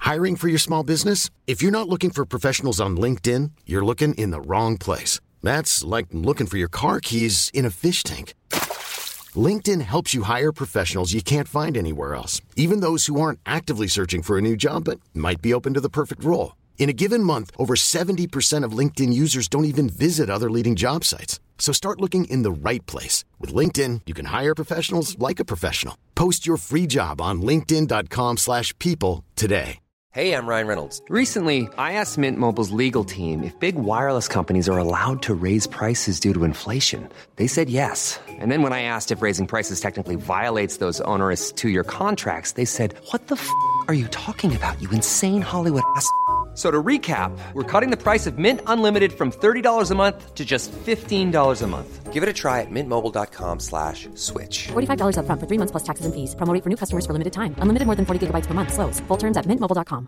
Hiring for your small business? If you're not looking for professionals on LinkedIn, you're looking in the wrong place. That's like looking for your car keys in a fish tank. LinkedIn helps you hire professionals you can't find anywhere else, even those who aren't actively searching for a new job but might be open to the perfect role. In a given month, over 70% of LinkedIn users don't even visit other leading job sites. So start looking in the right place. With LinkedIn, you can hire professionals like a professional. Post your free job on linkedin.com/people today. Hey, I'm Ryan Reynolds. Recently, I asked Mint Mobile's legal team if big wireless companies are allowed to raise prices due to inflation. They said yes. And then when I asked if raising prices technically violates those onerous two-year contracts, they said, "What the f*** are you talking about, you insane Hollywood ass?" So to recap, we're cutting the price of Mint Unlimited from $30 a month to just $15 a month. Give it a try at mintmobile.com/switch. $45 up front for 3 months plus taxes and fees. Promo rate for new customers for limited time. Unlimited more than 40 gigabytes per month. Slows full terms at mintmobile.com.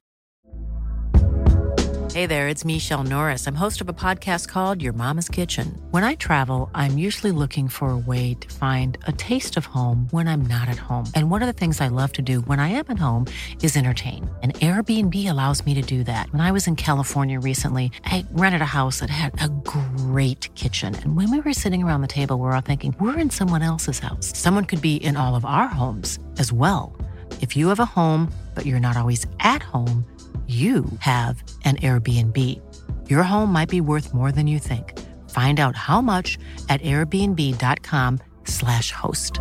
Hey there, it's Michelle Norris. I'm host of a podcast called Your Mama's Kitchen. When I travel, I'm usually looking for a way to find a taste of home when I'm not at home. And one of the things I love to do when I am at home is entertain. And Airbnb allows me to do that. When I was in California recently, I rented a house that had a great kitchen. And when we were sitting around the table, we were all thinking, we're in someone else's house. Someone could be in all of our homes as well. If you have a home, but you're not always at home, you have an Airbnb. Your home might be worth more than you think. Find out how much at airbnb.com/host.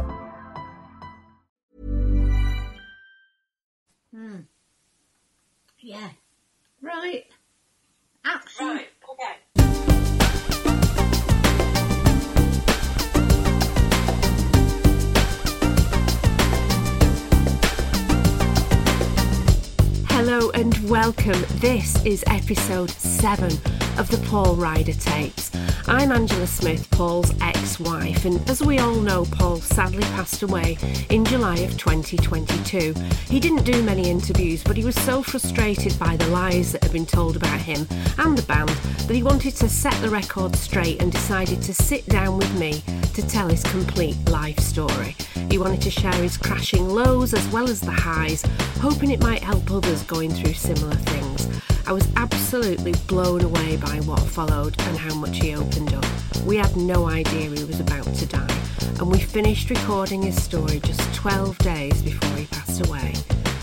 Yeah. Right. Action. Right, okay. Hello and welcome. This is episode 7 of the Paul Ryder tapes. I'm Angela Smith, Paul's ex-wife, and as we all know, Paul sadly passed away in July of 2022. He didn't do many interviews, but he was so frustrated by the lies that had been told about him and the band that he wanted to set the record straight and decided to sit down with me to tell his complete life story. He wanted to share his crashing lows as well as the highs, hoping it might help others going through similar things. I was absolutely blown away by what followed and how much he opened up. We had no idea he was about to die, and we finished recording his story just 12 days before he passed away.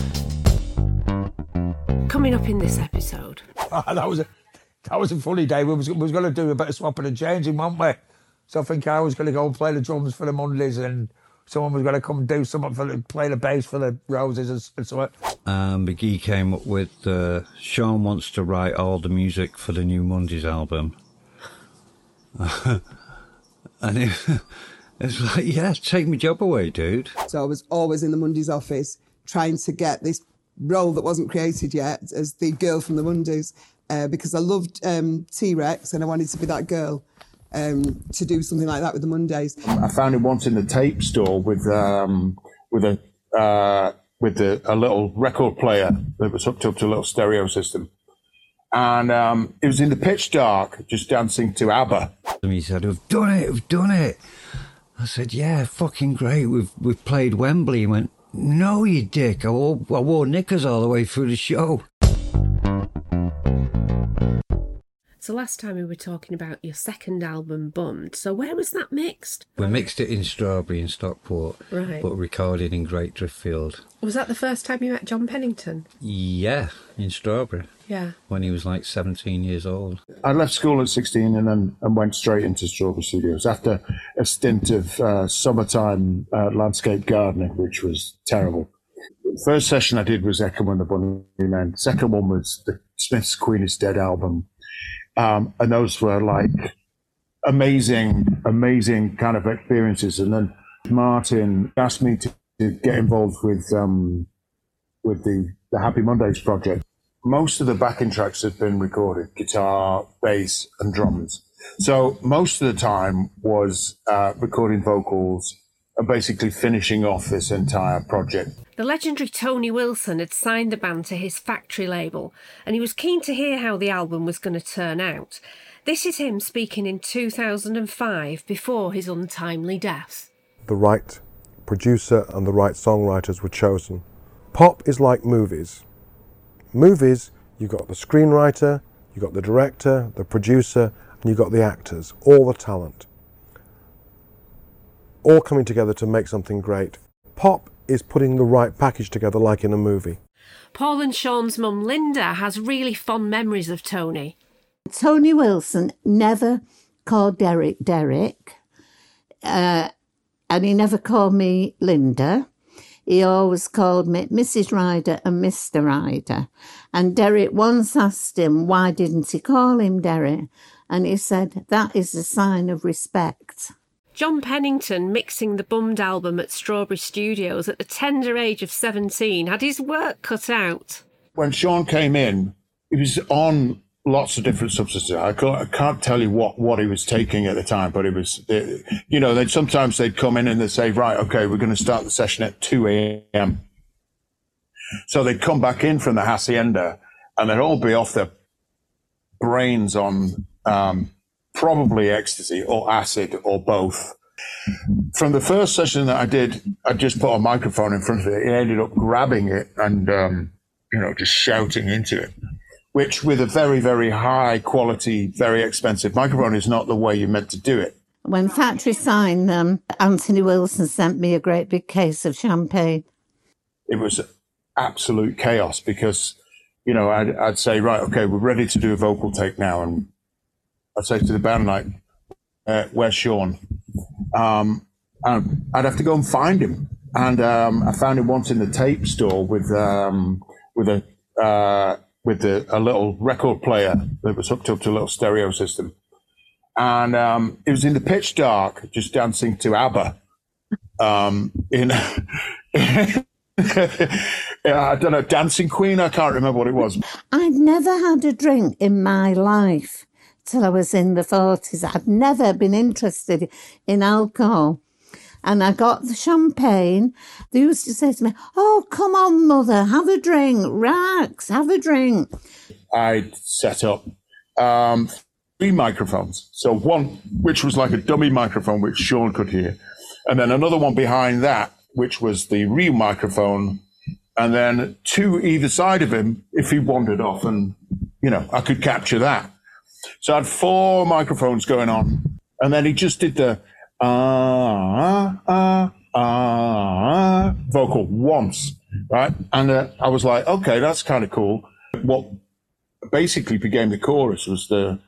Coming up in this episode. That was a funny day. We was going to do a bit of swapping and changing, weren't we? So I think I was going to go and play the drums for the Mondays, and someone was going to come and do something play the bass for the Roses and so on. McGee came up with Sean wants to write all the music for the new Mondays album. And it's like, yeah, take my job away, dude. So I was always in the Mondays office trying to get this role that wasn't created yet as the girl from the Mondays because I loved T-Rex and I wanted to be that girl. To do something like that with the Mondays. I found him once in the tape store with a little record player that was hooked up to a little stereo system, and it was in the pitch dark, just dancing to ABBA. And he said, "We've done it." I said, "Yeah, fucking great. We've played Wembley." He went, "No, you dick. I wore knickers all the way through the show." So last time we were talking about your second album, Bummed. So where was that mixed? We mixed it in Strawberry in Stockport, right, but recorded in Great Driftfield. Was that the first time you met John Pennington? Yeah, in Strawberry. Yeah. When he was like 17 years old. I left school at 16 and went straight into Strawberry Studios after a stint of summertime landscape gardening, which was terrible. The first session I did was Echo and the Bunnymen. Second one was the Smiths' Queen is Dead album. And those were like amazing kind of experiences. And then Martin asked me to get involved with the Happy Mondays project. Most of the backing tracks had been recorded, guitar, bass, and drums. So most of the time was recording vocals and basically finishing off this entire project. The legendary Tony Wilson had signed the band to his Factory label, and he was keen to hear how the album was going to turn out. This is him speaking in 2005, before his untimely death. The right producer and the right songwriters were chosen. Pop is like movies. movies, you've got the screenwriter, you've got the director, the producer, and you've got the actors, all the talent, all coming together to make something great. Pop is putting the right package together like in a movie. Paul and Sean's mum Linda has really fond memories of Tony. Tony Wilson never called Derek, and he never called me Linda. He always called me Mrs. Ryder and Mr. Ryder. And Derek once asked him, why didn't he call him Derek? And he said, that is a sign of respect. John Pennington, mixing the Bummed album at Strawberry Studios at the tender age of 17, had his work cut out. When Sean came in, he was on lots of different substances. I can't tell you what he was taking at the time, but it was, they'd come in and they'd say, right, okay, we're going to start the session at 2 a.m. So they'd come back in from the Hacienda and they'd all be off their brains on probably ecstasy or acid or both. From the first session that I did, I just put a microphone in front of it. He ended up grabbing it and, just shouting into it, which with a very, very high quality, very expensive microphone is not the way you're meant to do it. When Factory signed them, Anthony Wilson sent me a great big case of champagne. It was absolute chaos because, I'd say, right, okay, we're ready to do a vocal take now. And I'd say to the band, like, where's Sean? And I'd have to go and find him. And I found him once in the tape store with a little record player that was hooked up to a little stereo system. And it was in the pitch dark, just dancing to ABBA. I don't know, Dancing Queen? I can't remember what it was. I'd never had a drink in my life till I was in the 40s. I'd never been interested in alcohol. And I got the champagne. They used to say to me, oh, come on, mother, have a drink. Rax, have a drink. I'd set up 3 microphones. So one, which was like a dummy microphone, which Sean could hear. And then another one behind that, which was the real microphone. And then 2 either side of him, if he wandered off. And, I could capture that. So I had 4 microphones going on. And then he just did the vocal once, right? And I was like, okay, that's kind of cool. What basically became the chorus was the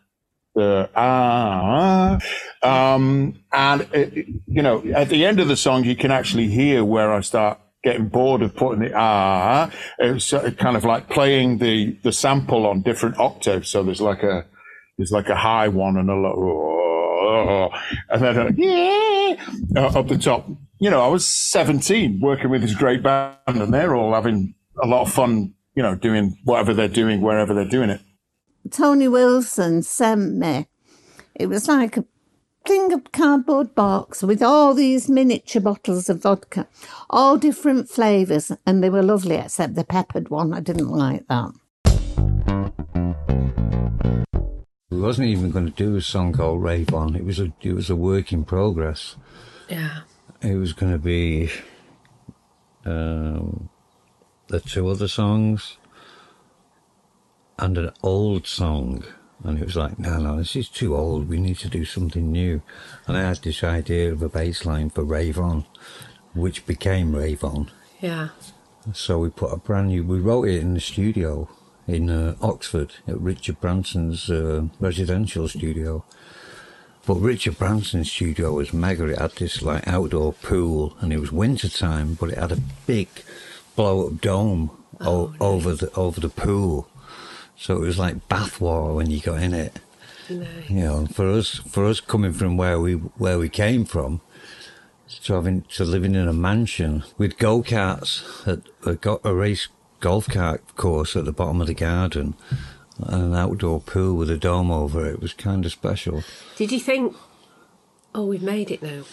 and it, at the end of the song, you can actually hear where I start getting bored of putting the It was kind of like playing the sample on different octaves. So there's like a high one and a low, and then up the top. I was 17 working with this great band, and they're all having a lot of fun, doing whatever they're doing, wherever they're doing it. Tony Wilson sent me, it was like a thing of cardboard box with all these miniature bottles of vodka, all different flavours, and they were lovely except the peppered one. I didn't like that. We wasn't even going to do a song called Rave On. It was a work in progress. Yeah. It was going to be the 2 other songs and an old song. And it was like, no, this is too old. We need to do something new. And I had this idea of a bass line for Rave On, which became Rave On. Yeah. So we wrote it in the studio in Oxford at Richard Branson's residential studio. But Richard Branson's studio was mega. It had this like outdoor pool, and it was winter time, but it had a big blow-up dome over the pool. So it was like bathwater when you got in it. Nice. For us coming from where we came from, to living in a mansion with go-karts at a race golf kart course at the bottom of the garden and an outdoor pool with a dome over it was kind of special. Did you think, we've made it now?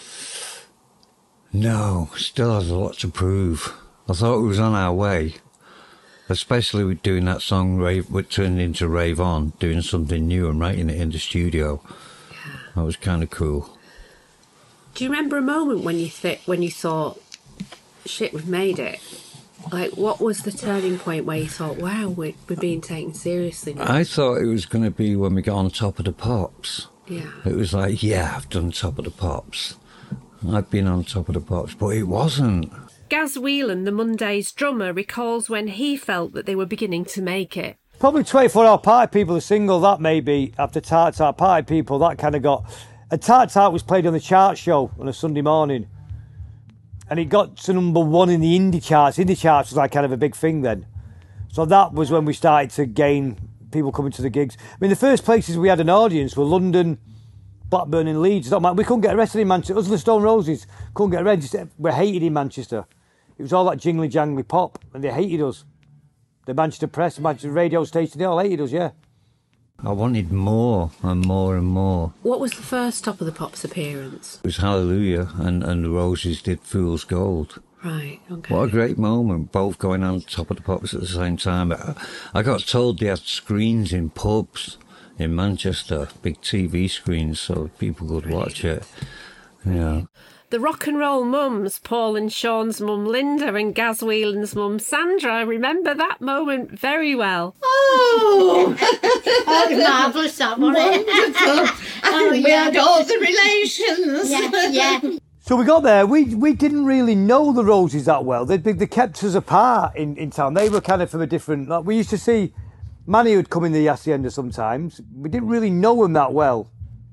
No, still has a lot to prove. I thought we was on our way, especially with doing that song what turned into Rave On, doing something new and writing it in the studio. Yeah. That was kind of cool. Do you remember a moment when you thought, shit, we've made it? Like, what was the turning point where you thought, wow, we're being taken seriously now? I thought it was going to be when we got on Top of the Pops. Yeah. It was like, yeah, I've done Top of the Pops. I've been on Top of the Pops, but it wasn't. Gaz Whelan, the Mondays drummer, recalls when he felt that they were beginning to make it. Probably 24 Hour Party People, the single, that maybe, after Tart Tart Party People, that kind of got... And Tart Tart was played on the chart show on a Sunday morning. And it got to number 1 in the indie charts. Indie charts was like kind of a big thing then. So that was when we started to gain people coming to the gigs. I mean, the first places we had an audience were London, Blackburn and Leeds. We couldn't get arrested in Manchester. Us and the Stone Roses couldn't get arrested. We're hated in Manchester. It was all that jingly jangly pop, and they hated us. The Manchester Press, the Manchester radio station, they all hated us, yeah. I wanted more and more and more. What was the first Top of the Pops appearance? It was Hallelujah, and the Roses did Fool's Gold. Right, okay. What a great moment, both going on Top of the Pops at the same time. I got told they had screens in pubs in Manchester, big TV screens, so people could watch it. Yeah. The rock and roll mums, Paul and Sean's mum Linda and Gaz Whelan's mum Sandra, remember that moment very well. Oh, marvellous, that wasn't it? Wonderful. I think we had all the relations. Yeah. So we got there, we didn't really know the Roses that well. They kept us apart in town. They were kind of from a different... Like, we used to see Manny would come in the Hacienda sometimes. We didn't really know him that well.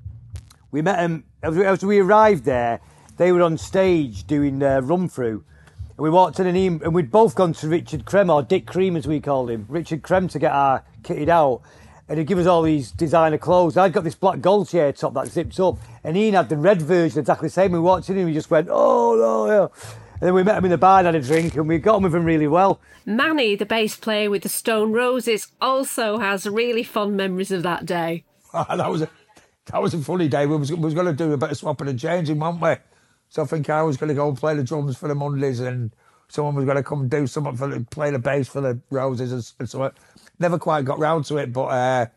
We met him, as we arrived there, they were on stage doing Run Through. And we walked in and we'd both gone to Richard Crem, or Dick Cream as we called him, Richard Crem, to get our kitted out. And he'd give us all these designer clothes. I'd got this black Gaultier top that zips up, and Ian had the red version exactly the same. We walked in and we just went, oh no, yeah. And then we met him in the bar and had a drink, and we got on with him really well. Manny, the bass player with the Stone Roses, also has really fond memories of that day. That was a funny day. We was going to do a bit of swapping and changing, weren't we? So I think I was going to go and play the drums for the Mondays, and someone was going to come and do something play the bass for the Roses and so on. Never quite got round to it, but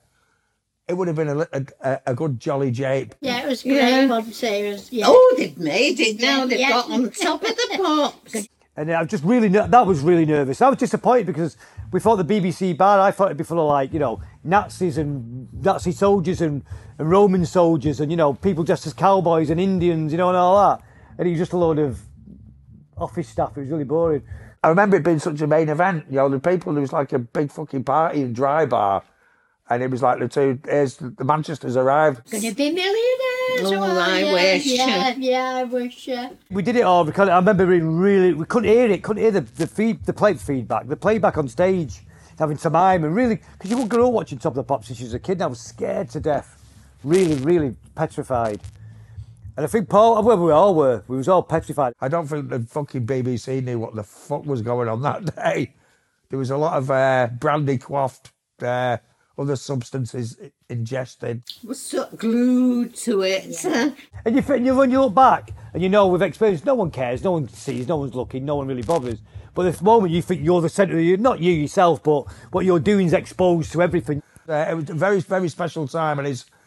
it would have been a good jolly jape. Yeah, it was great, wasn't it? Yeah. Oh, they've made it now. They've got on Top of the Pops. And I was just that was really nervous. I was disappointed because we thought the BBC bar, I thought it'd be full of, like, you know, Nazis and Nazi soldiers and Roman soldiers and, you know, people dressed as cowboys and Indians, you know, and all that. And it was just a load of office staff. It was really boring. I remember it being such a main event. You know, there was like a big fucking party in Dry Bar. And it was like the Manchester's arrived. Gonna be millionaires. Oh, I wish. Yeah, I wish. We did it all because I remember we couldn't hear it, the playback, the playback on stage, having some time, and really, because you wouldn't grow up watching Top of the Pops since you was a kid, and I was scared to death, really, really petrified. And I think Paul, well, we all were, we was all petrified. I don't think the fucking BBC knew what the fuck was going on that day. There was a lot of brandy quaffed, other substances ingested. We're so glued to it. Yeah. And when you look back, and you know with experience, no one cares, no one sees, no one's looking, no one really bothers. But at the moment you think you're the centre of not you yourself, but what you're doing is exposed to everything. It was a very, very special time, and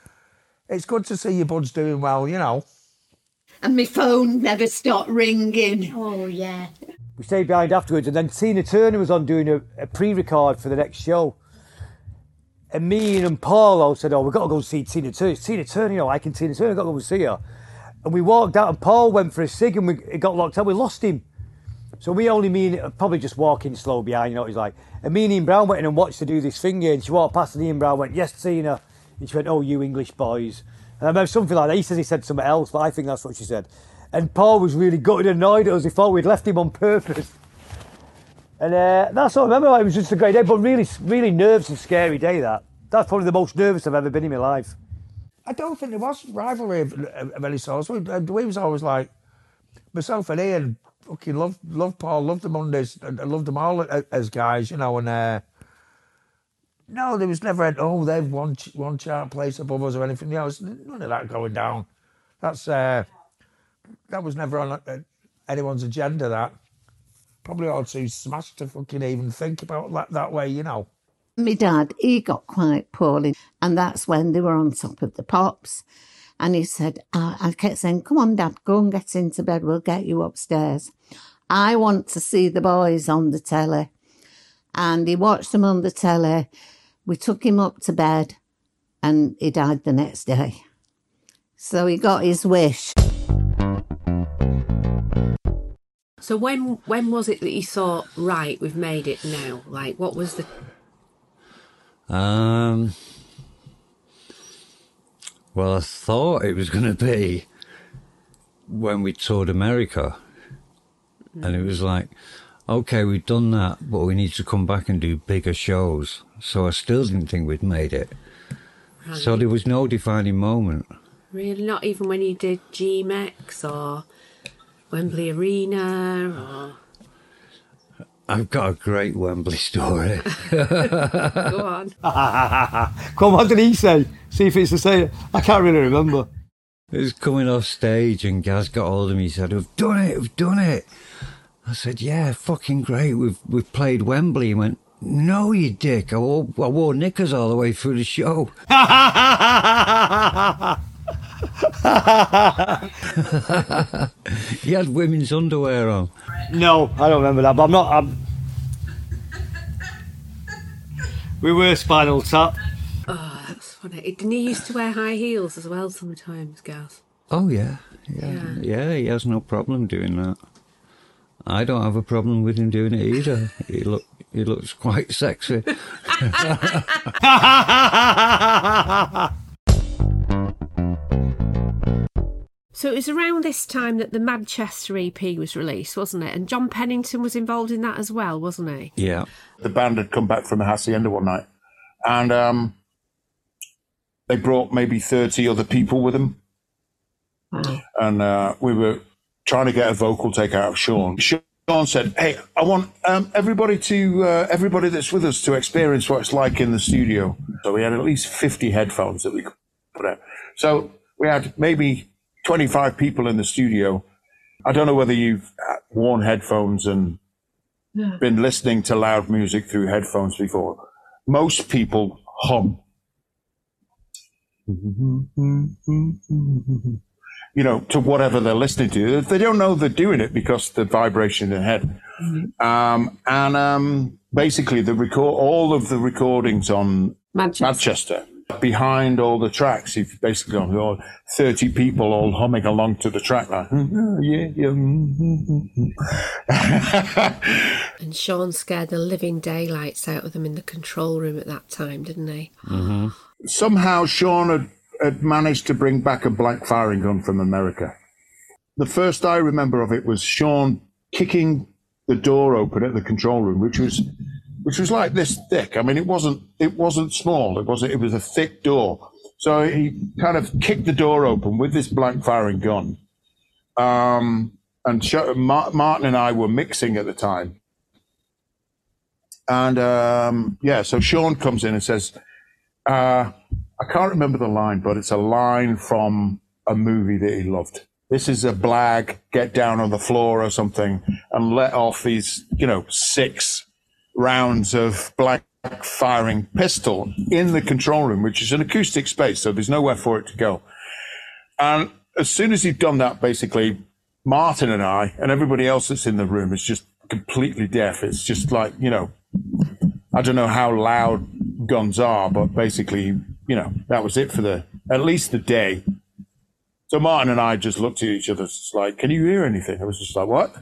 it's good to see your buds doing well, you know. And my phone never stopped ringing. Oh, yeah. We stayed behind afterwards, and then Tina Turner was on doing a pre-record for the next show. And me and Paul all said, we've got to go and see Tina Turner. It's Tina Turner, you know, I can Tina Turner, I've got to go and see her. And we walked out, and Paul went for a cig, and it got locked up. We lost him. So probably just walking slow behind, you know what he's like. And me and Ian Brown went in and watched her do this thing here, and she walked past, and Ian Brown went, yes, Tina. And she went, oh, you English boys. And I remember something like that. He says he said something else, but I think that's what she said. And Paul was really gutted and annoyed at us. He thought we'd left him on purpose. And that's what I remember. It was just a great day, but really, really nervous and scary day, that. That's probably the most nervous I've ever been in my life. I don't think there was rivalry of any sort. We was always like, myself and Ian fucking loved Paul, loved the Mondays, and loved them all as guys, you know, and no, there was never they've one chart place above us or anything. You know, there's none of that going down. That was never on anyone's agenda, that. Probably all too smashed to fucking even think about that way, you know. My dad, he got quite poorly, and that's when they were on Top of the Pops. And he said, I kept saying, come on, Dad, go and get into bed, we'll get you upstairs. I want to see the boys on the telly. And he watched them on the telly. We took him up to bed and he died the next day. So he got his wish. So when was it that you thought, right, we've made it now? Like, what was the... Well, I thought it was going to be when we toured America. And it was like, okay, we've done that, but we need to come back and do bigger shows. So I still didn't think we'd made it. Right. So there was no defining moment. Really? Not even when you did GMEX or Wembley Arena or... I've got a great Wembley story. Go on. Come on, what did he say? See if it's the same. I can't really remember. It was coming off stage and Gaz got hold of me. He said, we've done it. I said, yeah, fucking great. We've played Wembley. He went, no, you dick. I wore knickers all the way through the show. He had women's underwear on. No, I don't remember that, but we were Spinal Tap. Oh, that's funny. Didn't he used to wear high heels as well sometimes, Gaz? Oh, yeah, he has no problem doing that. I don't have a problem with him doing it either. He looks quite sexy. So it was around this time that the Manchester EP was released, wasn't it? And John Pennington was involved in that as well, wasn't he? Yeah. The band had come back from the Hacienda one night, and they brought maybe 30 other people with them. Wow. And we were trying to get a vocal take out of Sean. Sean said, hey, I want everybody that's with us to experience what it's like in the studio. So we had at least 50 headphones that we could put out. So we had maybe 25 people in the studio. I don't know whether you've worn headphones and been listening to loud music through headphones before. Most people hum. You know, to whatever they're listening to. They don't know they're doing it because the vibration in their head. Basically, all of the recordings on Manchester, behind all the tracks, you've basically got 30 people all humming along to the track like, And Sean scared the living daylights out of them in the control room at that time, didn't he? Mm-hmm. Somehow Sean had managed to bring back a black firing gun from America. The first I remember of it was Sean kicking the door open at the control room, which was like this thick. I mean, it wasn't small. It was a thick door. So he kind of kicked the door open with this blank firing gun. And Martin and I were mixing at the time. And so Sean comes in and says, I can't remember the line, but it's a line from a movie that he loved. This is a blag, get down on the floor or something and let off these, 6 rounds of black firing pistol in the control room, which is an acoustic space, so there's nowhere for it to go. And as soon as he'd done that, basically, Martin and I and everybody else that's in the room is just completely deaf. It's just like, I don't know how loud guns are, but basically, that was it for at least the day. So Martin and I just looked at each other, just like, can you hear anything? I was just like, what?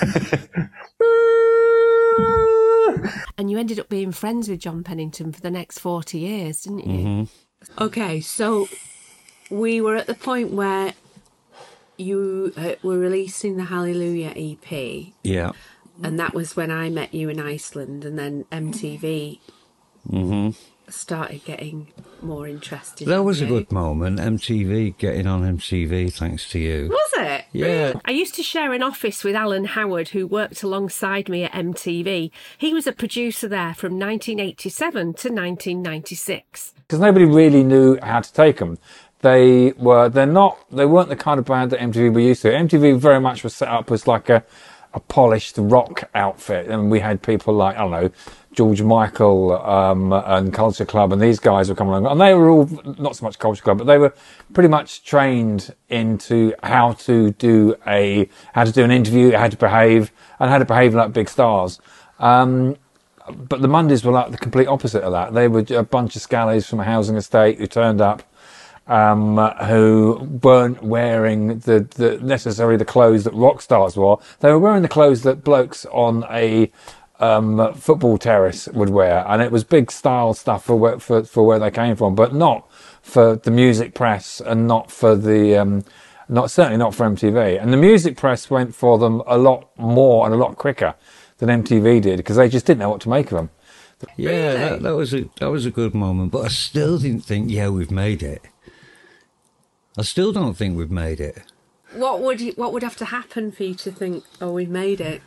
And you ended up being friends with John Pennington for the next 40 years, didn't you? Mm-hmm. Okay, so we were at the point where you were releasing the Hallelujah EP. Yeah. And that was when I met you in Iceland, and then MTV started getting more interested. That was a good moment, MTV, getting on MTV, thanks to you. Was it? Yeah. I used to share an office with Alan Howard, who worked alongside me at MTV. He was a producer there from 1987 to 1996. Because nobody really knew how to take them. They weren't the kind of band that MTV were used to. MTV very much was set up as like a a polished rock outfit. And we had people like, I don't know, George Michael and Culture Club, and these guys were coming along. And they were all, not so much Culture Club, but they were pretty much trained into how to do an interview, how to behave, and how to behave like big stars. But the Mondays were like the complete opposite of that. They were a bunch of scallies from a housing estate who turned up, who weren't wearing necessarily the clothes that rock stars wore. They were wearing the clothes that blokes on a football terrace would wear, and it was big style stuff for where they came from, but not for the music press, and not for the certainly not for MTV. And the music press went for them a lot more and a lot quicker than MTV did, because they just didn't know what to make of them. Yeah, that was a good moment, but I still didn't think, we've made it. I still don't think we've made it. What would have to happen for you to think, oh, we've made it?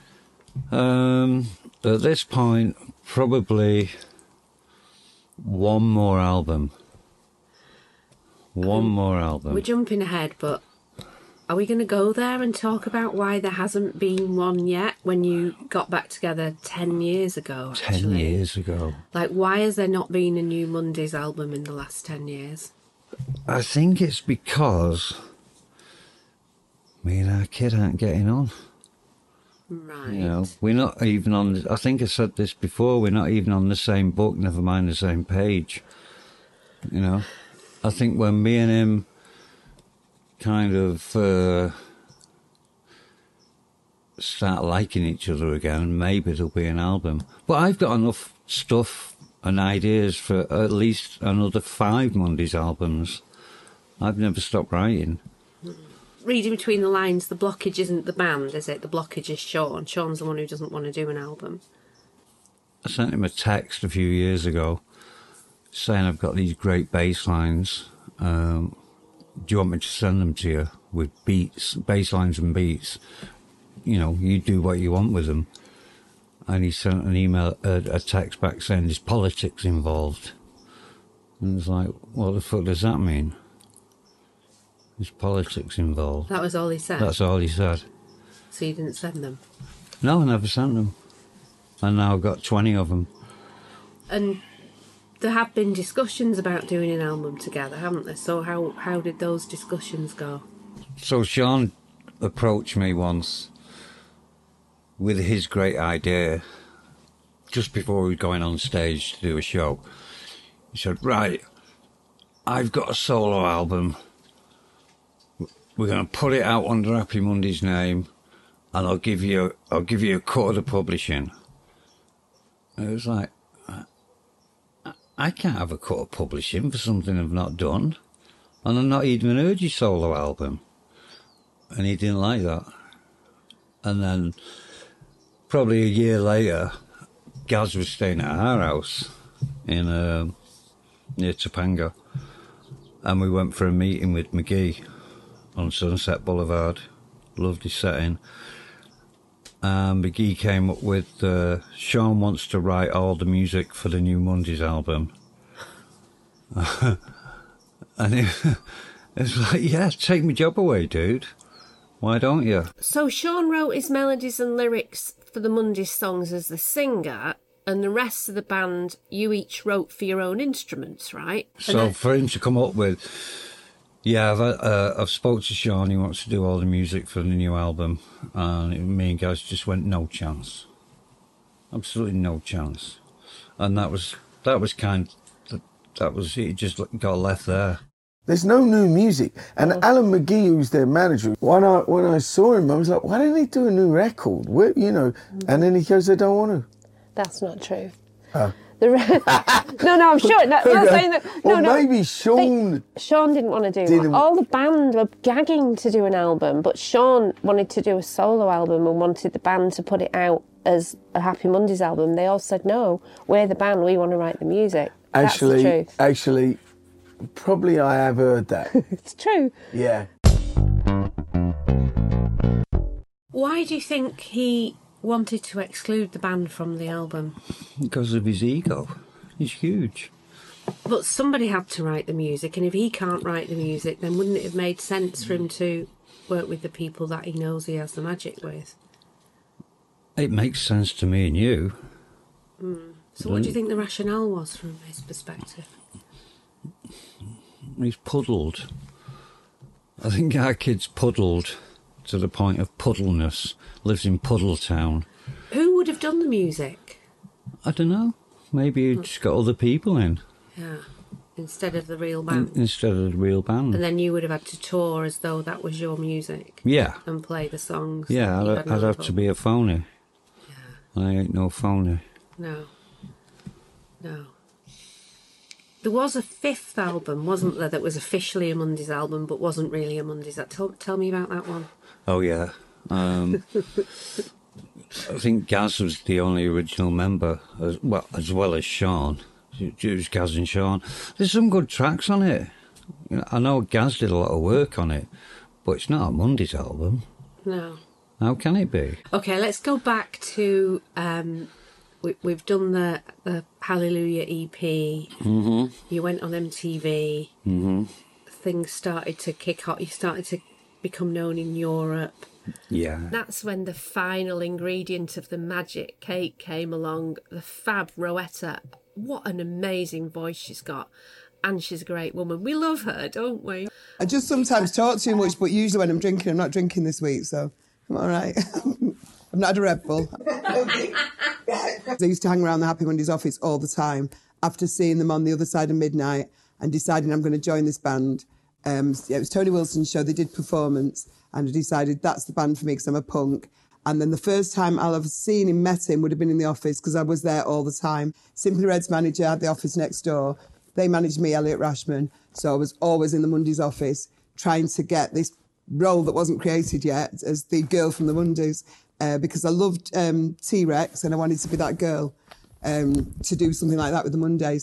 At this point, probably one more album. One more album. We're jumping ahead, but are we going to go there and talk about why there hasn't been one yet when you got back together 10 years ago, actually? 10 years ago. Like, why has there not been a new Mondays album in the last 10 years? I think it's because me and our kid aren't getting on. Right. You know, we're not even on, I think I said this before, we're not even on the same book, never mind the same page. You know, I think when me and him kind of start liking each other again, maybe there'll be an album. But I've got enough stuff and ideas for at least another 5 Mondays albums. I've never stopped writing. Reading between the lines, the blockage isn't the band, is it? The blockage is Sean. Sean's the one who doesn't want to do an album. I sent him a text a few years ago saying I've got these great bass lines. Do you want me to send them to you with beats, bass lines and beats? You know, you do what you want with them. And he sent an email, a text back saying there's politics involved. And it's like, what the fuck does that mean? There's politics involved. That was all he said? That's all he said. So you didn't send them? No, I never sent them. And now I've got 20 of them. And there have been discussions about doing an album together, haven't there? So how did those discussions go? So Sean approached me once with his great idea just before we were going on stage to do a show. He said, right, I've got a solo album. We're going to put it out under Happy Monday's name, and I'll give you a cut of the publishing. And it was like, I can't have a cut of publishing for something I've not done, and I've not even heard your solo album. And he didn't like that. And then, probably a year later, Gaz was staying at our house in near Topanga, and we went for a meeting with McGee on Sunset Boulevard. Loved his setting. McGee came up with Sean wants to write all the music for the new Mondays album. And it's like, yeah, take my job away, dude. Why don't you? So Sean wrote his melodies and lyrics for the Mondays songs as the singer, and the rest of the band you each wrote for your own instruments, right? So for him to come up with, I've spoke to Sean, he wants to do all the music for the new album, and me and Gaz just went, no chance. Absolutely no chance. And that was it, just got left there. There's no new music. And Alan McGee, who's their manager, when I saw him, I was like, why don't they do a new record? You know, and then he goes, I don't want to. That's not true. Oh. No, I'm sure. I'm not saying that. Well, maybe Sean... Sean didn't want to do that. All the band were gagging to do an album, but Sean wanted to do a solo album and wanted the band to put it out as a Happy Mondays album. They all said, no, we're the band, we want to write the music. That's the truth. Actually, probably I have heard that. It's true. Yeah. Why do you think he wanted to exclude the band from the album? Because of his ego. He's huge. But somebody had to write the music, and if he can't write the music, then wouldn't it have made sense for him to work with the people that he knows he has the magic with? It makes sense to me and you. So what do you think the rationale was from his perspective? He's puddled. I think our kid's puddled to the point of puddleness. Lives in Puddletown. Who would have done the music? I don't know. Maybe he just got other people in. Yeah, instead of the real band. Instead of the real band. And then you would have had to tour as though that was your music. Yeah. And play the songs. Yeah, I'd have to be a phony. Yeah. I ain't no phony. No. There was a fifth album, wasn't there, that was officially a Mondays album, but wasn't really a Mondays. Tell me about that one. Oh, yeah. I think Gaz was the only original member, as well as Sean. It was Gaz and Sean. There's some good tracks on it. I know Gaz did a lot of work on it, but it's not a Mondays album. No. How can it be? Okay, let's go back to... We've done the Hallelujah EP. Mm-hmm. You went on MTV. Mm-hmm. Things started to kick off. You started to become known in Europe. Yeah. That's when the final ingredient of the magic cake came along. The fab Rowetta. What an amazing voice she's got. And she's a great woman. We love her, don't we? I just sometimes talk too much, but usually when I'm drinking, I'm not drinking this week, so I'm all right. I've not had a Red Bull. I used to hang around the Happy Mondays office all the time after seeing them on the other side of midnight and deciding I'm going to join this band. It was Tony Wilson's show. They did performance and I decided that's the band for me because I'm a punk. And then the first time I'll have seen him, met him, would have been in the office because I was there all the time. Simply Red's manager had the office next door. They managed me, Elliot Rashman. So I was always in the Mondays office trying to get this role that wasn't created yet as the girl from the Mondays. Because I loved T-Rex and I wanted to be that girl to do something like that with the Mondays.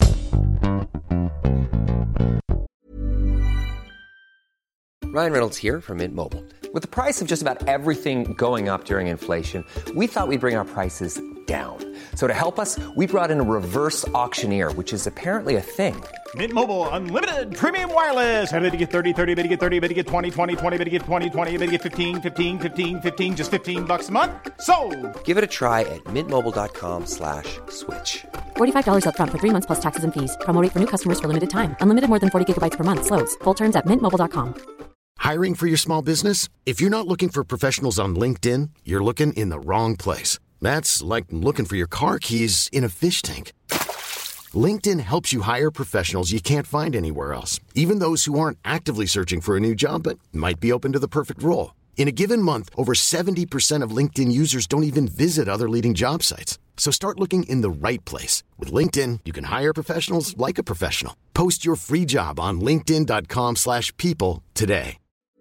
Ryan Reynolds here from Mint Mobile. With the price of just about everything going up during inflation, we thought we'd bring our prices down. So to help us, we brought in a reverse auctioneer, which is apparently a thing. Mint Mobile Unlimited Premium Wireless. How to get 30, 30, bit to get 30, bit to get 20, 20, 20, bit to get 20, 20, bit to get 15, 15, 15, 15, just $15 a month? Sold! Give it a try at mintmobile.com/switch. $45 up front for 3 months plus taxes and fees. Promo rate for new customers for limited time. Unlimited more than 40 gigabytes per month. Slows full terms at mintmobile.com. Hiring for your small business? If you're not looking for professionals on LinkedIn, you're looking in the wrong place. That's like looking for your car keys in a fish tank. LinkedIn helps you hire professionals you can't find anywhere else, even those who aren't actively searching for a new job but might be open to the perfect role. In a given month, over 70% of LinkedIn users don't even visit other leading job sites. So start looking in the right place. With LinkedIn, you can hire professionals like a professional. Post your free job on linkedin.com/people today.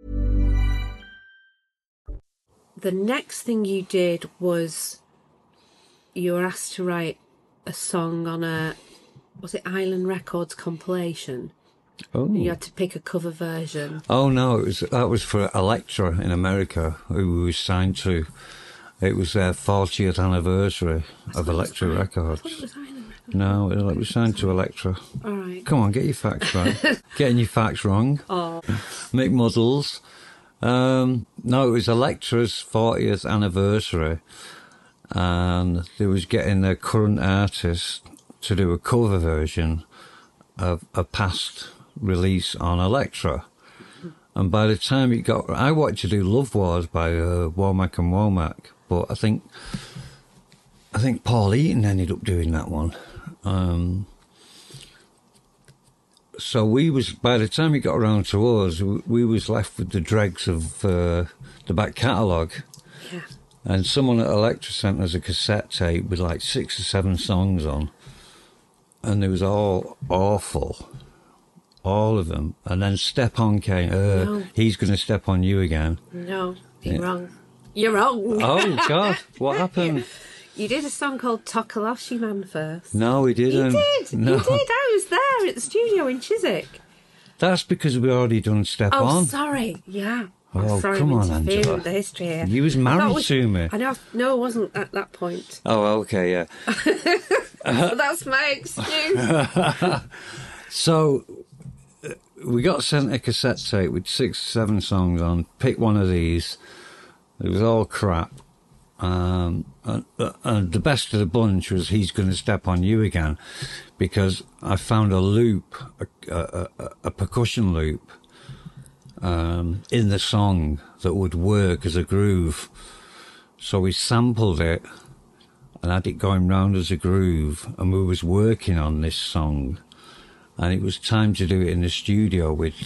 The next thing you did was you were asked to write a song on was it Island Records compilation? Oh. And you had to pick a cover version. Oh, no, that was for Elektra in America, who we were signed to. It was their 40th anniversary of Elektra Records. It was Island Records. No, it was signed to Elektra. All right. Come on, get your facts right. Getting your facts wrong. Oh. Make muddles. No, it was Elektra's 40th anniversary, and they was getting their current artist to do a cover version of a past release on Elektra. And by the time it got... I wanted to do Love Wars by Womack and Womack, but I think Paul Eaton ended up doing that one. So by the time it got around to us, we was left with the dregs of the back catalogue. Yeah. And someone at Elektra sent us a cassette tape with like 6 or 7 songs on. And it was all awful. All of them. And then Step On came. No. He's going to step on you again. No, you're wrong. You're wrong. Oh, God. What happened? You did a song called Tokalashi Man first. No, we didn't. You did. No. You did. I was there at the studio in Chiswick. That's because we already done Step On. Oh, sorry. Yeah. Oh, sorry, come on, I'm interfering Angela. with the history here. You was married to me. I know. No, I wasn't at that point. Oh, okay, yeah. So that's my excuse. So we got sent a cassette tape with 6 or 7 songs on. Pick one of these. It was all crap. And the best of the bunch was He's Gonna Step on You Again, because I found a loop, a percussion loop, in the song that would work as a groove. So we sampled it and had it going round as a groove, and we was working on this song, and it was time to do it in the studio with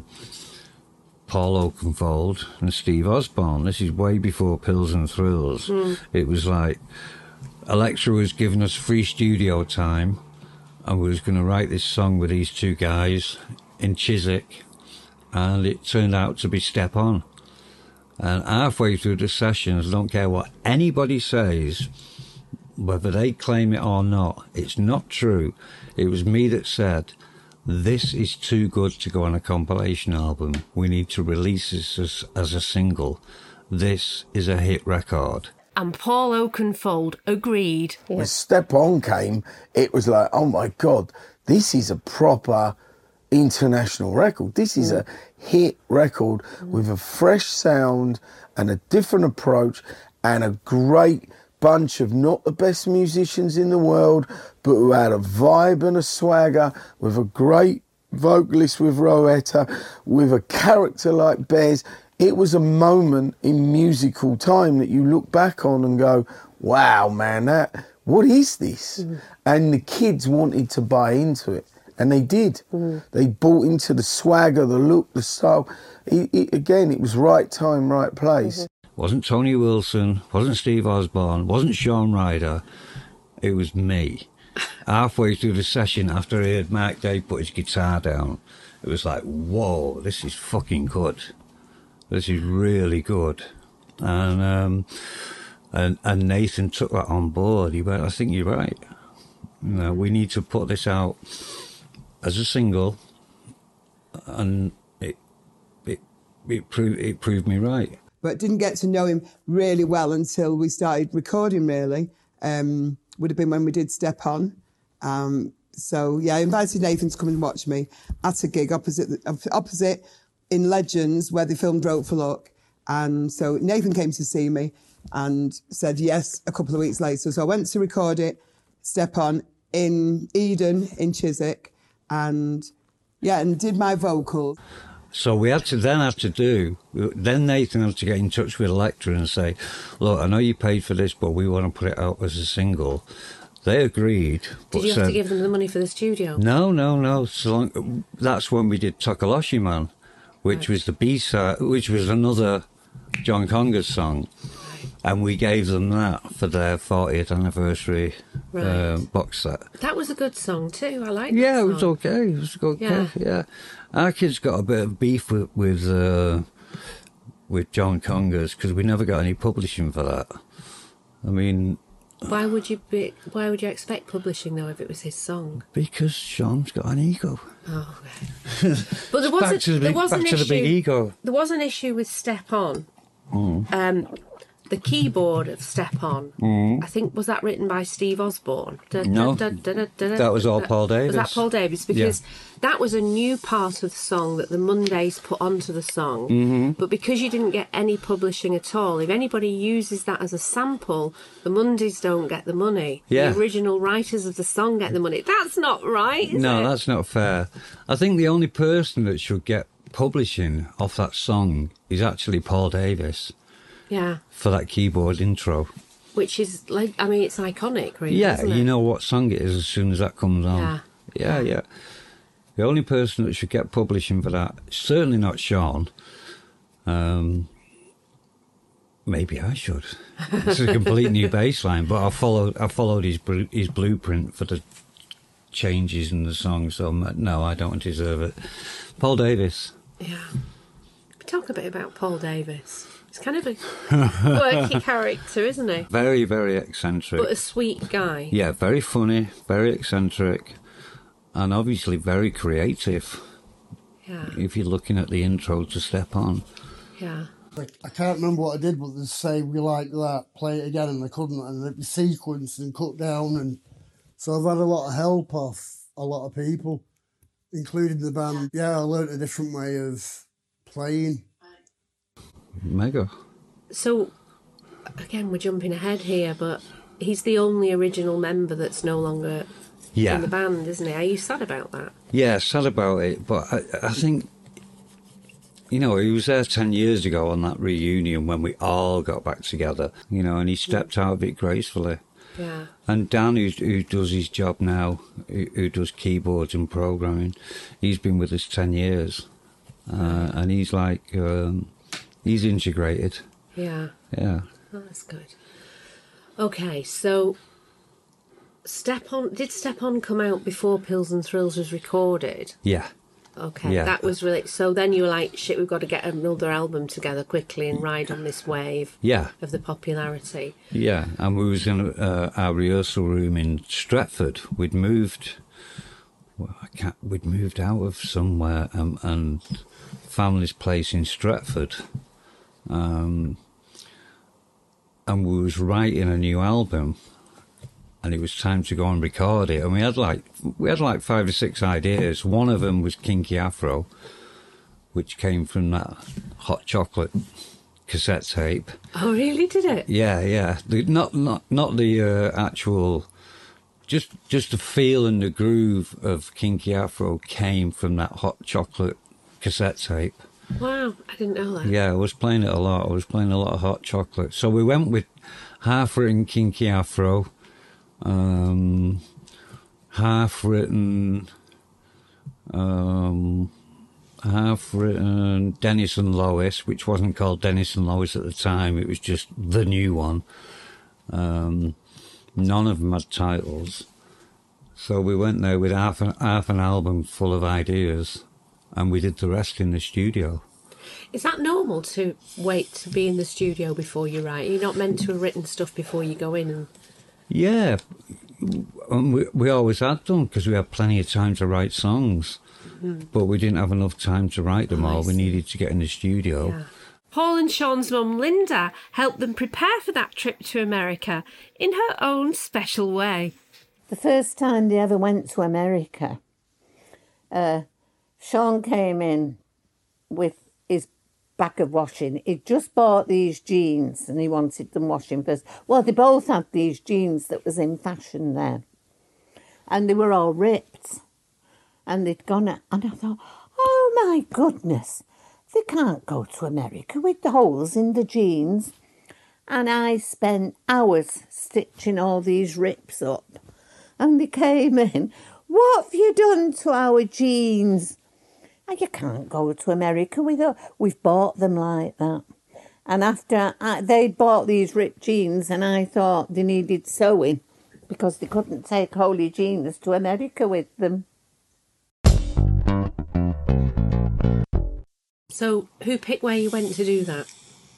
Paul Oakenfold and Steve Osborne. This is way before Pills and Thrills. It was like Elektra was giving us free studio time, and we was going to write this song with these two guys in Chiswick, and it turned out to be Step On. And halfway through the sessions, I don't care what anybody says, whether they claim it or not, it's not true. It was me that said, this is too good to go on a compilation album. We need to release this as a single. This is a hit record. And Paul Oakenfold agreed. When Step On came, it was like, oh my God, this is a proper international record. This is a hit record with a fresh sound and a different approach and a great bunch of not the best musicians in the world, but who had a vibe and a swagger, with a great vocalist with Rowetta, with a character like Bez. It was a moment in musical time that you look back on and go, wow, man, what is this? And the kids wanted to buy into it. And they did. They bought into the swagger, the look, the style. Again, it was right time, right place. Wasn't Tony Wilson, wasn't Steve Osborne, wasn't Sean Ryder. It was me. Halfway through the session, after I heard Mark Dave put his guitar down, it was like, whoa, this is fucking good. This is really good. And Nathan took that on board. He went, I think you're right. You know, we need to put this out as a single, and it proved me right. But didn't get to know him really well until we started recording, really. Would have been when we did Step On. So, yeah, I invited Nathan to come and watch me at a gig opposite in Legends, where they filmed Rope for Luck. And so Nathan came to see me and said yes a couple of weeks later. So I went to record it, Step On, in Eden, in Chiswick, and did my vocals. So we then Nathan had to get in touch with Elektra and say, look, I know you paid for this, but we want to put it out as a single. They agreed. Did you have to give them the money for the studio? No. That's when we did Tokoloshi Man, which was the B-side, which was another John Conger's song. And we gave them that for their 40th anniversary box set. That was a good song too. I liked that song. It was okay. It was okay. Yeah. Our kids got a bit of beef with John Conger's because we never got any publishing for that. I mean, why would you expect publishing though if it was his song? Because Sean's got an ego. Oh, okay. But there was a big ego. There was an issue with Step On. The keyboard of Step On, I think, was that written by Steve Osborne? No, that was all Paul Davis. Was that Paul Davis? Because that was a new part of the song that the Mondays put onto the song. But because you didn't get any publishing at all, if anybody uses that as a sample, the Mondays don't get the money. The original writers of the song get the money. That's not right, is it? No, that's not fair. I think the only person that should get publishing off that song is actually Paul Davis. Yeah. For that keyboard intro. Which is, like, I mean, it's iconic, really, yeah, isn't it? You know what song it is as soon as that comes on. Yeah. The only person that should get publishing for that, certainly not Sean. Maybe I should. It's a complete new bass line, but I followed his blueprint for the changes in the song, so no, I don't deserve it. Paul Davis. Yeah. Talk a bit about Paul Davis. He's kind of a quirky character, isn't he? Very, very eccentric. But a sweet guy. Yeah, very funny, very eccentric, and obviously very creative. Yeah. If you're looking at the intro to Step On. Yeah. I can't remember what I did, but they say we like that, play it again, and I couldn't, and it was sequenced and cut down, and so I've had a lot of help off a lot of people, including the band. Yeah, I learnt a different way of playing. Mega. So, again, we're jumping ahead here, but he's the only original member that's no longer in the band, isn't he? Are you sad about that? Yeah, sad about it, but I think, you know, he was there 10 years ago on that reunion when we all got back together, you know, and he stepped out of it gracefully. Yeah. And Dan, who does his job now, who does keyboards and programming, he's been with us 10 years. And he's like, he's integrated. Yeah. Yeah. Oh, that's good. Okay, so did Step On come out before Pills and Thrills was recorded? Yeah. Okay, Yeah. that was really... So then you were like, shit, we've got to get another album together quickly and ride on this wave of the popularity. Yeah, and we was in our rehearsal room in Stretford. We'd moved out of somewhere and found this place in Stretford. And we was writing a new album, and it was time to go and record it. And we had like 5 or 6 ideas. One of them was Kinky Afro, which came from that Hot Chocolate cassette tape. Oh, really? Did it? Yeah. Not the actual. Just the feel and the groove of Kinky Afro came from that Hot Chocolate cassette tape. Wow, I didn't know that. Yeah, I was playing it a lot. I was playing a lot of Hot Chocolate. So we went with half-written Kinky Afro, half-written Dennis and Lois, which wasn't called Dennis and Lois at the time. It was just the new one. None of them had titles. So we went there with half an album full of ideas, and we did the rest in the studio. Is that normal to wait to be in the studio before you write? You're not meant to have written stuff before you go in? And... Yeah, and we always had done, because we had plenty of time to write songs, but we didn't have enough time to write them all. We needed to get in the studio. Yeah. Paul and Sean's mum, Linda, helped them prepare for that trip to America in her own special way. The first time they ever went to America, Sean came in with his bag of washing. He'd just bought these jeans and he wanted them washing first. Well, they both had these jeans that was in fashion then. And they were all ripped. And they'd gone out, and I thought, oh my goodness, they can't go to America with the holes in the jeans. And I spent hours stitching all these rips up. And they came in, what have you done to our jeans? And you can't go to America with them. We've bought them like that. And after they'd bought these ripped jeans, and I thought they needed sewing because they couldn't take holy jeans to America with them. So who picked where you went to do that?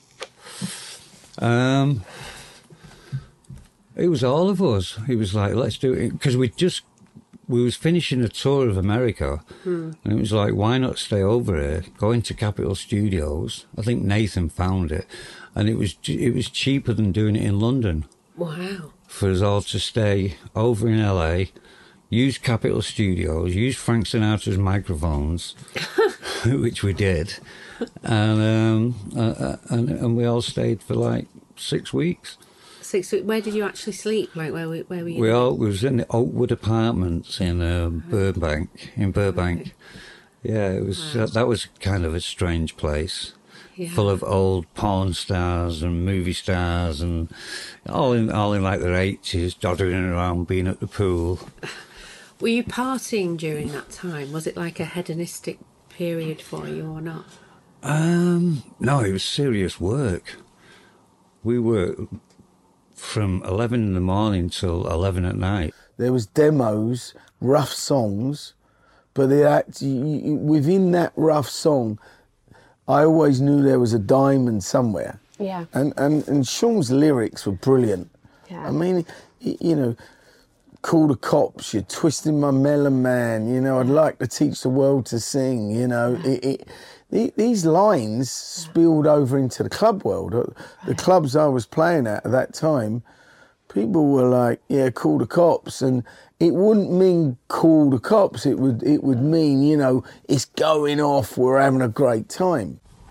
It was all of us. It was like, let's do it, because we was finishing a tour of America, and it was like, why not stay over here, go into Capitol Studios. I think Nathan found it, and it was cheaper than doing it in London. Wow. For us all to stay over in LA, use Capitol Studios, use Frank Sinatra's microphones, which we did, and we all stayed for like 6 weeks. 6 weeks. Where did you actually sleep? Like where were you? We was in the Oakwood Apartments in Burbank. Yeah, it was. That was kind of a strange place, full of old porn stars and movie stars, and all in like their 80s, doddering around, being at the pool. Were you partying during that time? Was it like a hedonistic period for you or not? No, it was serious work. We were from 11 in the morning till 11 at night. There was demos, rough songs, but within that rough song, I always knew there was a diamond somewhere. Yeah. And Sean's lyrics were brilliant. Yeah. I mean, you know, call the cops, you're twisting my melon, man. You know, I'd like to teach the world to sing. You know, these lines spilled over into the club world. The clubs I was playing at that time, people were like, yeah, call the cops. And it wouldn't mean call the cops. It would mean, you know, it's going off, we're having a great time.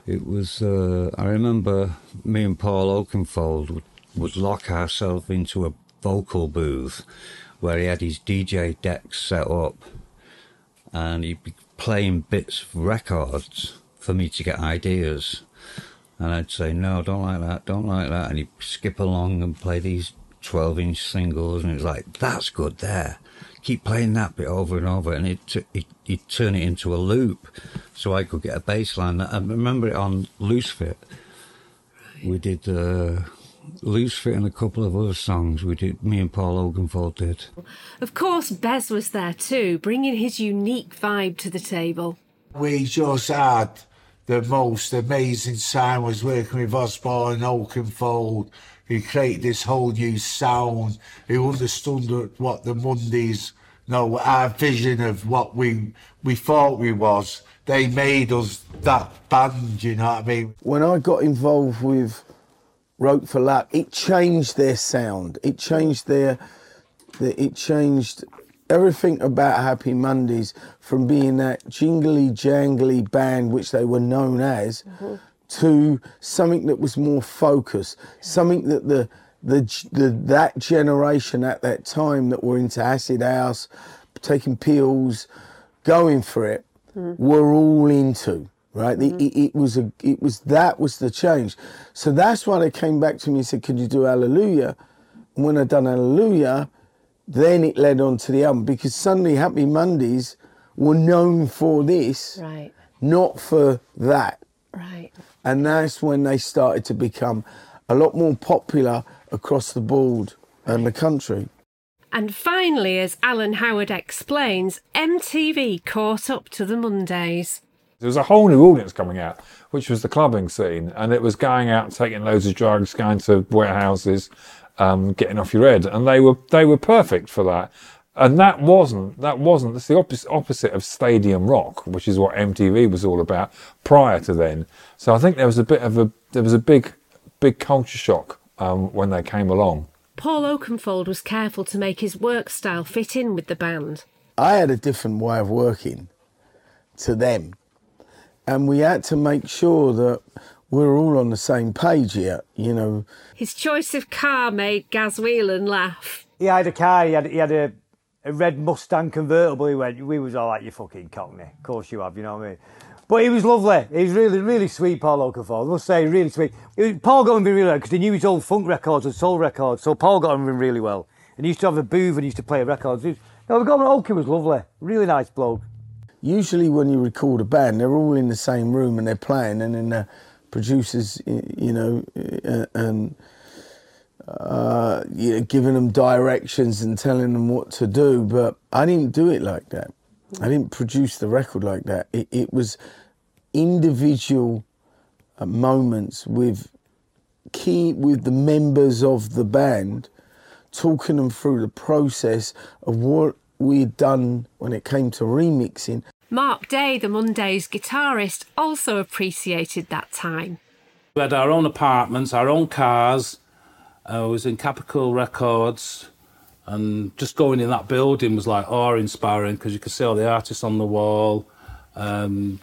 It was, I remember me and Paul Oakenfold would lock ourselves into a vocal booth where he had his DJ deck set up and he'd be playing bits of records for me to get ideas. And I'd say, no, don't like that, don't like that. And he'd skip along and play these 12-inch singles, and it was like, that's good there. Keep playing that bit over and over, and he'd turn it into a loop so I could get a bass line. I remember it on Loose Fit. We did Loose Fit and a couple of other songs me and Paul Oakenfold did. Of course, Bez was there too, bringing his unique vibe to the table. We just had the most amazing time. Was working with Osborne and Oakenfold. He created this whole new sound. He understood what the Mondays, our vision of what we thought we was. They made us that band, you know what I mean? When I got involved with Rope for Luck, it changed their sound. It changed it changed everything about Happy Mondays, from being that jingly jangly band which they were known as, to something that was more focused, something that that generation at that time that were into acid house, taking pills, going for it, were all into. Right, that was the change. So that's why they came back to me and said, "Could you do Hallelujah?" And when I done Hallelujah, then it led on to the album, because suddenly Happy Mondays were known for this, right, not for that. Right. And that's when they started to become a lot more popular across the board and the country. And finally, as Alan Howard explains, MTV caught up to the Mondays. There was a whole new audience coming out, which was the clubbing scene, and it was going out, taking loads of drugs, going to warehouses, getting off your head, and they were perfect for that. And that's the opposite of stadium rock, which is what MTV was all about prior to then. So I think there was a big culture shock when they came along. Paul Oakenfold was careful to make his work style fit in with the band. I had a different way of working to them, and we had to make sure that we're all on the same page here, you know. His choice of car made Gaz Whelan laugh. He had a car, he had a red Mustang convertible. We was all like, you fucking cockney. Of course you have, you know what I mean? But he was lovely. He was really, really sweet, Paul Oakenfold. I must say, really sweet. Paul got on really well because he knew his old funk records and soul records, so Paul got on really well. And he used to have a booth and he used to play records. Oaken was lovely. Really nice bloke. Usually when you record a band, they're all in the same room and they're playing, and then the producers, giving them directions and telling them what to do. But I didn't do it like that. I didn't produce the record like that. It was individual moments with the members of the band, talking them through the process of what we'd done when it came to remixing. Mark Day, the Mondays guitarist, also appreciated that time. We had our own apartments, our own cars. I was in Capital Records, and just going in that building was like awe-inspiring because you could see all the artists on the wall. It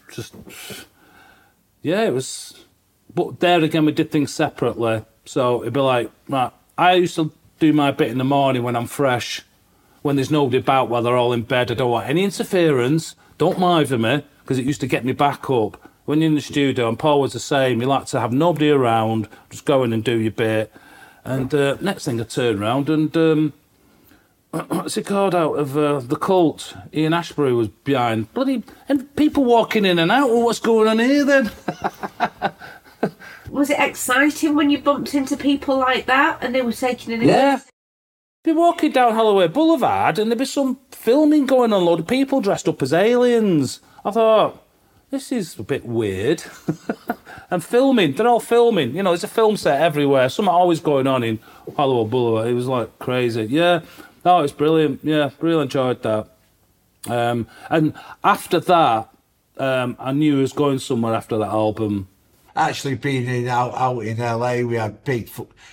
was... But there again, we did things separately. So it'd be like, right, I used to do my bit in the morning when I'm fresh, when there's nobody about, while they're all in bed. I don't want any interference. Don't mither me, because it used to get me back up. When you're in the studio, and Paul was the same, you like to have nobody around, just go in and do your bit. And next thing I turn around and, what's it called, out of The Cult, Ian Ashbury was behind. And people walking in and out, well, what's going on here then? Was it exciting when you bumped into people like that and they were taking an Yeah. Be walking down Holloway Boulevard and there'd be some filming going on, a load of people dressed up as aliens. I thought, this is a bit weird. And filming, they're all filming. You know, there's a film set everywhere. Something always going on in Holloway Boulevard. It was like crazy. Yeah, no, it's brilliant. Yeah, really enjoyed that. And after that, I knew I was going somewhere after that album. Actually being out in LA, we had big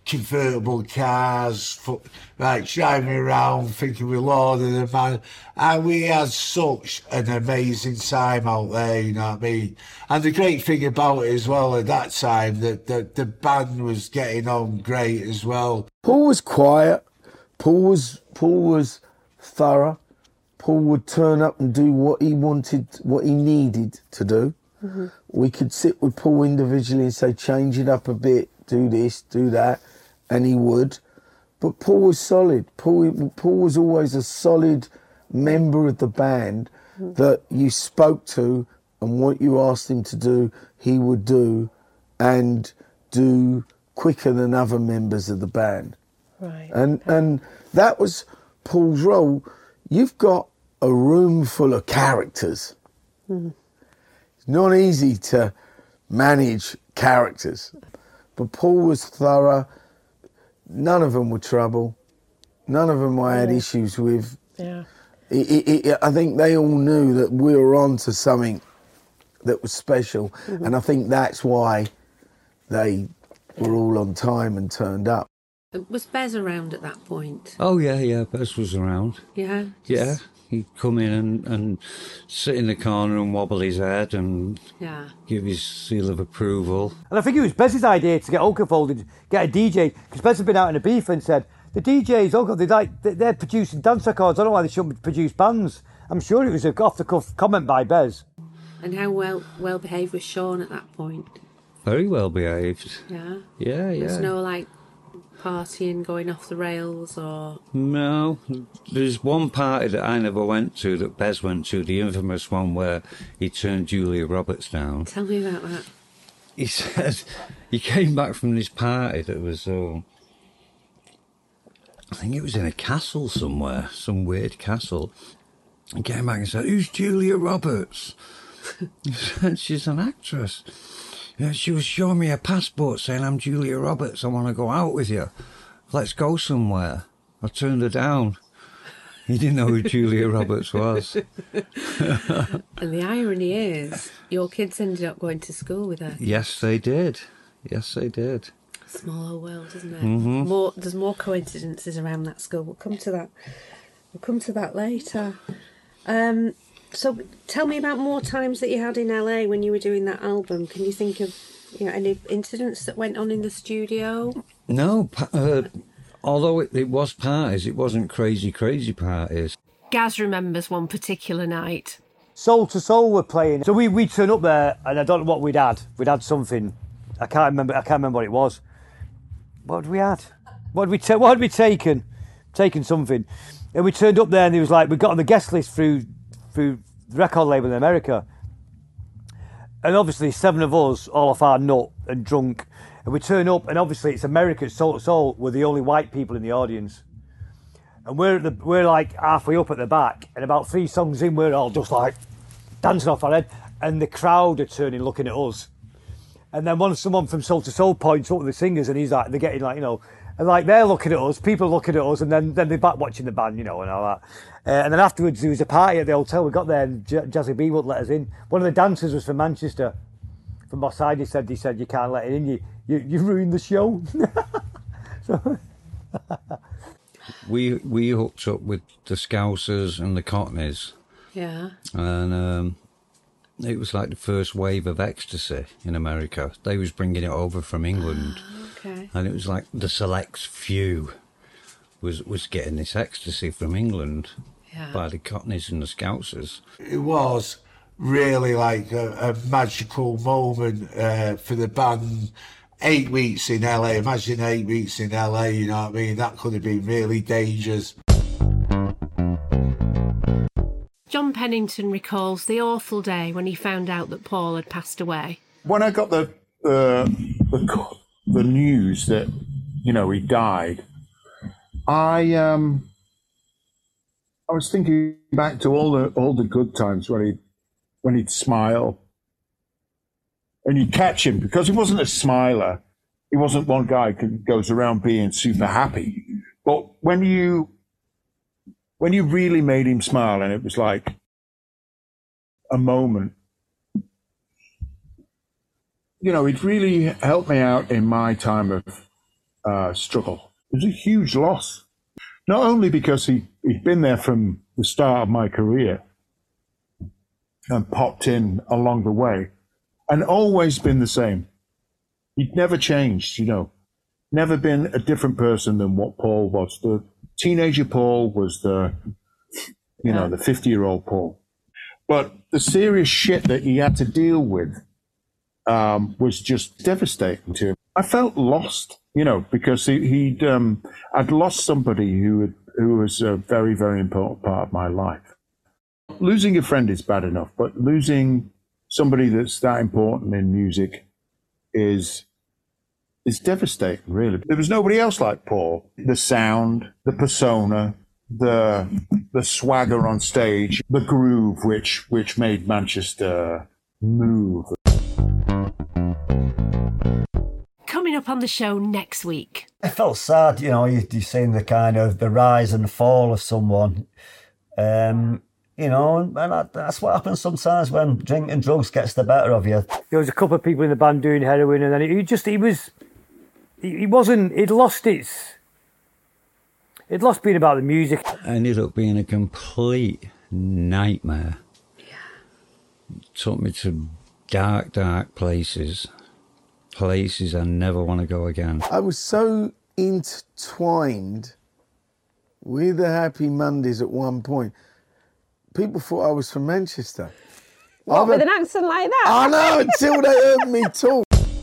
convertible cars, like driving around thinking we're Lord of the Man. And we had such an amazing time out there, you know what I mean? And the great thing about it as well at that time, that the band was getting on great as well. Paul was quiet. Paul was thorough. Paul would turn up and do what he wanted, what he needed to do. Mm-hmm. We could sit with Paul individually and say, change it up a bit, do this, do that, and he would. But Paul was solid. Paul was always a solid member of the band that you spoke to, and what you asked him to do, he would do, and do quicker than other members of the band. Right. And that was Paul's role. You've got a room full of characters. Mm. It's not easy to manage characters, but Paul was thorough. None of them were trouble. None of them I had issues with. Yeah. I think they all knew that we were on to something that was special, and I think that's why they were all on time and turned up. Was Bez around at that point? Oh, yeah, Bez was around. Yeah? Yeah, he'd come in and sit in the corner and wobble his head and give his seal of approval. And I think it was Bez's idea to get Oakenfold and get a DJ, because Bez had been out in a beef and said, the DJs, they're producing dance records, I don't know why they shouldn't produce bands. I'm sure it was an off-the-cuff comment by Bez. And how well behaved was Sean at that point? Very well behaved. Yeah? Yeah. There's no, partying, going off the rails, or... No. There's one party that I never went to, that Bez went to, the infamous one where he turned Julia Roberts down. Tell me about that. He said he came back from this party that was, I think it was in a castle somewhere, some weird castle. He came back and said, "Who's Julia Roberts?" He said, "She's an actress." Yeah, she was showing me a passport saying, "I'm Julia Roberts, I want to go out with you. Let's go somewhere." I turned her down. He didn't know who Julia Roberts was. And the irony is, your kids ended up going to school with her. Yes, they did. Yes, they did. Small old world, isn't it? Mm-hmm. There's more coincidences around that school. We'll come to that later. So tell me about more times that you had in LA when you were doing that album. Can you think of any incidents that went on in the studio? No, although it was parties, it wasn't crazy parties. Gaz remembers one particular night. Soul to Soul were playing. So we turned up there, and I don't know what we'd had. We'd had something. I can't remember what it was. What had we had? What had we taken? Taken something. And we turned up there, and he was like, we got on the guest list through the record label in America. And obviously 7 of us, all off our nut and drunk. And we turn up, and obviously it's America, Soul to Soul, we're the only white people in the audience. And we're like halfway up at the back, and about 3 songs in, we're all just like dancing off our head. And the crowd are turning, looking at us. And then someone from Soul to Soul points up to the singers, and he's like, they're getting and they're looking at us, people are looking at us, and then they're back watching the band, and all that. And then afterwards, there was a party at the hotel. We got there, and Jazzy B wouldn't let us in. One of the dancers was from Manchester. From our side, he said, you can't let it in. You ruined the show. So we hooked up with the Scousers and the Cockneys. Yeah. And it was like the first wave of ecstasy in America. They was bringing it over from England. Okay. And it was like the select few was getting this ecstasy from England by the Cockneys and the Scousers. It was really like a magical moment for the band. 8 weeks in LA, imagine 8 weeks in LA, you know what I mean? That could have been really dangerous. John Pennington recalls the awful day when he found out that Paul had passed away. When I got the news that he died, I was thinking back to all the good times when he'd smile, and you'd catch him because he wasn't a smiler. He wasn't one guy who goes around being super happy. But when you really made him smile, and it was like a moment, he'd really helped me out in my time of struggle. It was a huge loss. Not only because he'd been there from the start of my career and popped in along the way and always been the same. He'd never changed, never been a different person than what Paul was. The teenager Paul was the 50-year-old Paul. But the serious shit that he had to deal with was just devastating to him. I felt lost, because I'd lost somebody who was a very, very important part of my life. Losing a friend is bad enough, but losing somebody that's that important in music is devastating, really. There was nobody else like Paul. The sound, the persona, the swagger on stage, the groove which made Manchester move. Coming up on the show next week. I felt sad, you're seeing the kind of the rise and fall of someone. And that's what happens sometimes when drink and drugs gets the better of you. There was a couple of people in the band doing heroin, and then he'd lost being about the music. It ended up being a complete nightmare. It took me to dark, dark places I never want to go again. I was so intertwined with the Happy Mondays at one point. People thought I was from Manchester. What, with an accent like that? I know, until they heard me talk.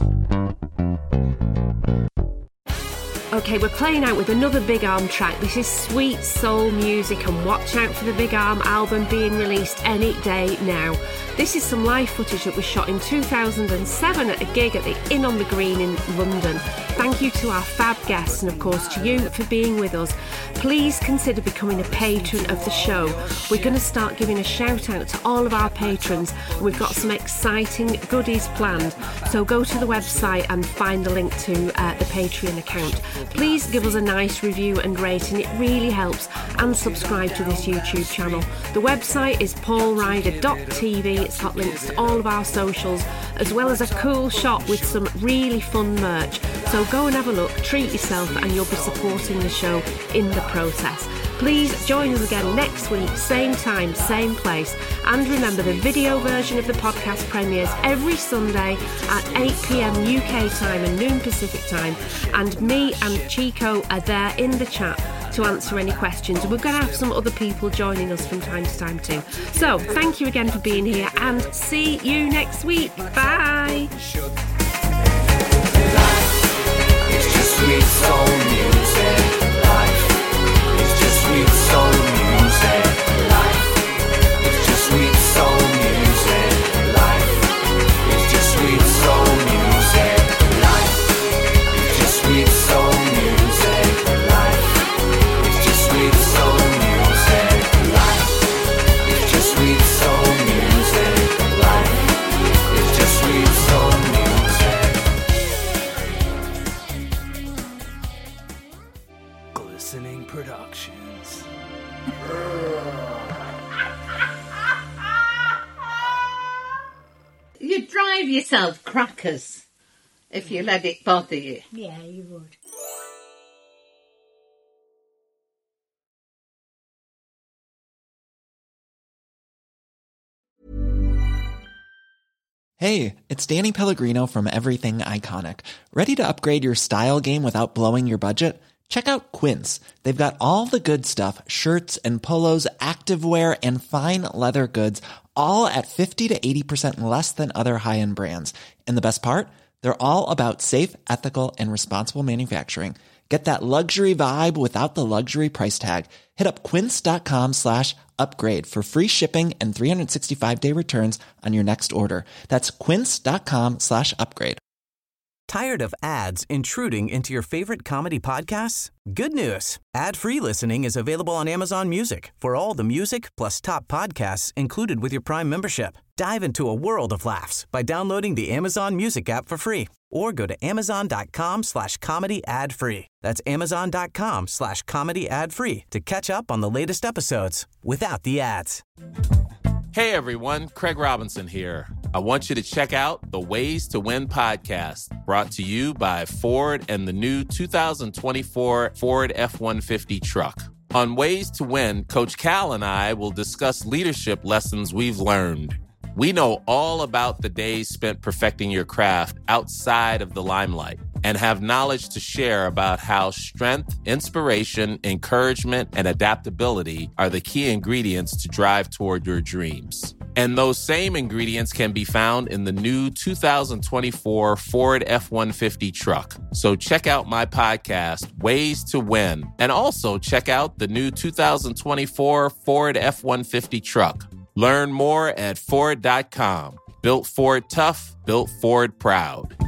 Okay, we're playing out with another Big Arm track. This is Sweet Soul Music, and watch out for the Big Arm album being released any day now. This is some live footage that was shot in 2007 at a gig at the Inn on the Green in London. Thank you to our fab guests and of course to you for being with us. Please consider becoming a patron of the show. We're going to start giving a shout out to all of our patrons, and we've got some exciting goodies planned. So go to the website and find the link to the Patreon account. Please give us a nice review and rating, it really helps, and subscribe to this YouTube channel. The website is paulryder.tv. It's got links to all of our socials, as well as a cool shop with some really fun merch. So go and have a look, treat yourself, and you'll be supporting the show in the process. Please join us again next week, same time, same place. And remember, the video version of the podcast premieres every Sunday at 8 p.m. UK time and noon Pacific time. And me and Chico are there in the chat to answer any questions. We're going to have some other people joining us from time to time too. So thank you again for being here, and see you next week. Bye. It's just sweet soul music. Life is just sweet soul music. Life is just sweet soul music. Life is just sweet soul music. Life is just sweet soul music. Life is just sweet soul music. Life is just sweet soul music. Life is just sweet soul music. Glistening Productions. You'd drive yourself crackers if you let it bother you. Yeah, you would. Hey, it's Danny Pellegrino from Everything Iconic. Ready to upgrade your style game without blowing your budget? Check out Quince. They've got all the good stuff, shirts and polos, activewear, and fine leather goods, all at 50 to 80% less than other high-end brands. And the best part? They're all about safe, ethical, and responsible manufacturing. Get that luxury vibe without the luxury price tag. Hit up quince.com/upgrade for free shipping and 365-day returns on your next order. That's quince.com/upgrade. Tired of ads intruding into your favorite comedy podcasts? Good news. Ad-free listening is available on Amazon Music for all the music plus top podcasts included with your Prime membership. Dive into a world of laughs by downloading the Amazon Music app for free or go to amazon.com/comedy ad-free. That's amazon.com/comedy ad-free to catch up on the latest episodes without the ads. Hey everyone, Craig Robinson here. I want you to check out the Ways to Win podcast, brought to you by Ford and the new 2024 Ford F-150 truck. On Ways to Win, Coach Cal and I will discuss leadership lessons we've learned. We know all about the days spent perfecting your craft outside of the limelight and have knowledge to share about how strength, inspiration, encouragement, and adaptability are the key ingredients to drive toward your dreams. And those same ingredients can be found in the new 2024 Ford F-150 truck. So check out my podcast, Ways to Win, and also check out the new 2024 Ford F-150 truck. Learn more at Ford.com. Built Ford tough, built Ford proud.